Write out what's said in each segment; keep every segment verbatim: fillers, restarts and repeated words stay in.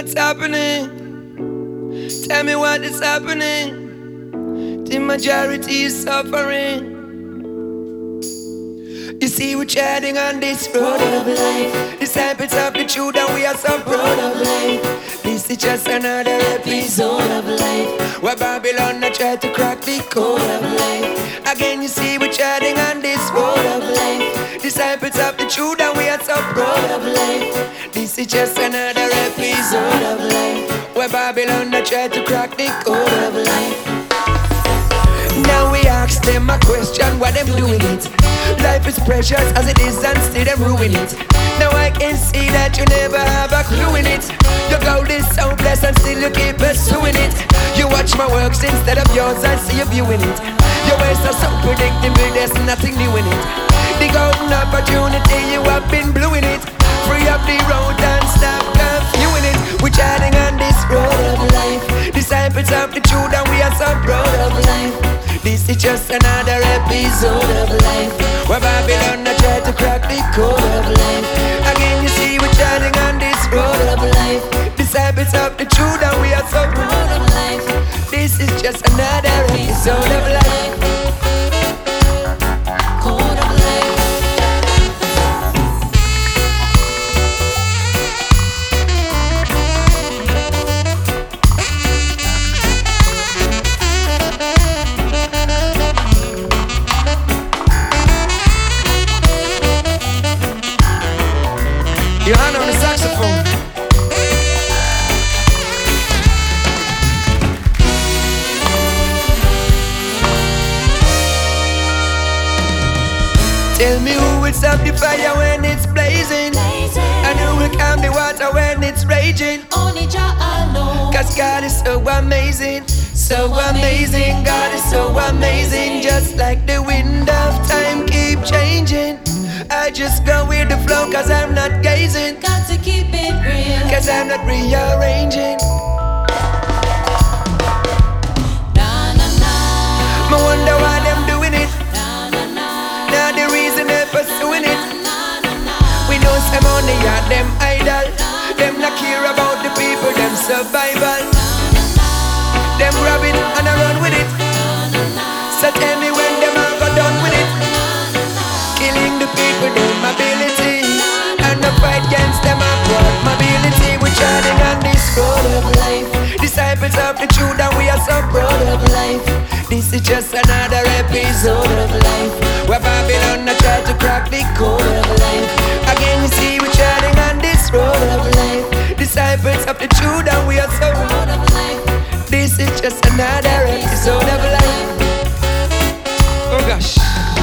what's happening? Tell me what is happening. The majority is suffering. You see, we're treading on this road of life. Disciples of the truth, and we are so proud of life. This is just another episode of life, where Babylon not try to crack the code of life. Again, you see, we're treading on this road of life. Disciples of the truth, and we are so proud of life. This is just another episode of life, where Babylon not try to crack the code of life. Now we ask them a question, why them doing it? Life is precious as it is and still them ruin it. Now I can see that you never have a clue in it. Your goal is so blessed and still you keep pursuing it. You watch my works instead of yours, I see you viewing it. Your ways are so predictable, there's nothing new in it. The golden opportunity, you have been blue in it. Free up the road and stop confusing it. We're chatting on this road of life. Disciples of the truth, and we are so proud of life. This is just another episode of life, where Babylon not try to crack the code of life. Again, you see, we're chatting on this road of life. Disciples of the truth, and we are so proud of life. This is just another episode of life. Code of life. Your hand on the saxophone. Tell me who will stop the fire when it's blazing, blazing. And who will calm the water when it's raging. Only Jah alone. Cause God is so amazing, so amazing. God is so amazing. Just like the wind of time keep changing, I just go with the flow cause I'm not gazing. Got to keep it real, cause I'm not rearranging. Na na na. I wonder why them doing it. Na na na. Now the reason they're pursuing it. Na na na. We know some money are them idol. Them not care about the people, them survival. Them grab it and I run with it. So tell me when them all got done with it. Killing the people, them ability, and the fight against them abroad mobility. We're treading on this road of life. Disciples of the truth, and we are so proud of life. This is just another episode of life, where Babylon not try to crack the code of life. Again, you see, we're treading on this road of life. Disciples of the truth, and we are so proud of life. This is just another episode of life. Oh gosh.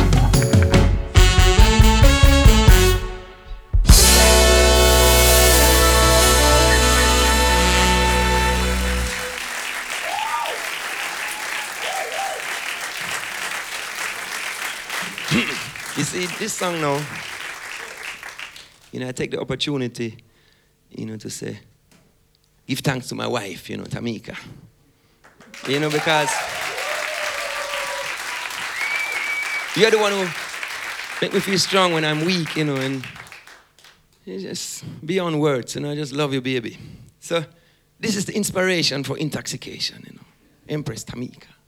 You see, this song now, you know, I take the opportunity, you know, to say, give thanks to my wife, you know, Tamika. You know, because you're the one who make me feel strong when I'm weak, you know, and it's just beyond words, you know, I just love you, baby. So this is the inspiration for Intoxication, you know, Empress Tamika.